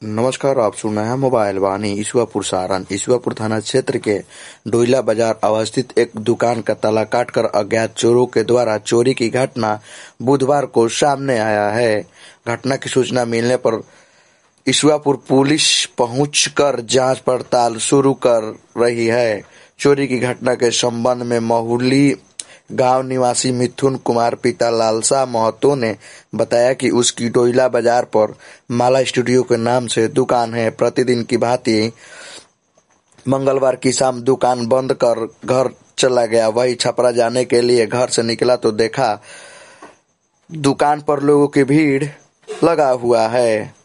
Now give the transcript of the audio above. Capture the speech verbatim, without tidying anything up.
नमस्कार, आप सुन रहे हैं मोबाइल वाणी। ईश्वरपुर सारण ईश्वरपुर थाना क्षेत्र के डोइला बाजार अवस्थित एक दुकान का ताला काटकर अज्ञात चोरों के द्वारा चोरी की घटना बुधवार को सामने आया है। घटना की सूचना मिलने पर ईश्वरपुर पुलिस पहुंचकर जांच पड़ताल शुरू कर रही है। चोरी की घटना के संबंध में महुली गांव निवासी मिथुन कुमार पिता लालसा महतो ने बताया कि उसकी डोइला बाजार पर माला स्टूडियो के नाम से दुकान है। प्रतिदिन की भांति मंगलवार की शाम दुकान बंद कर घर चला गया। वही छपरा जाने के लिए घर से निकला तो देखा दुकान पर लोगों की भीड़ लगा हुआ है।